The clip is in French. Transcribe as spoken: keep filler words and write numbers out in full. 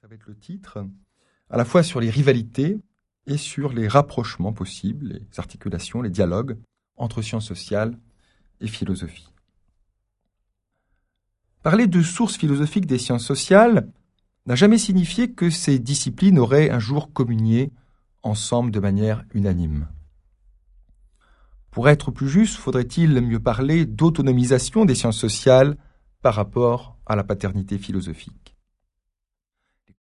ça va être le titre, à la fois sur les rivalités et sur les rapprochements possibles, les articulations, les dialogues entre sciences sociales et philosophie. Parler de sources philosophiques des sciences sociales n'a jamais signifié que ces disciplines auraient un jour communié ensemble de manière unanime. Pour être plus juste, faudrait-il mieux parler d'autonomisation des sciences sociales par rapport à la paternité philosophique.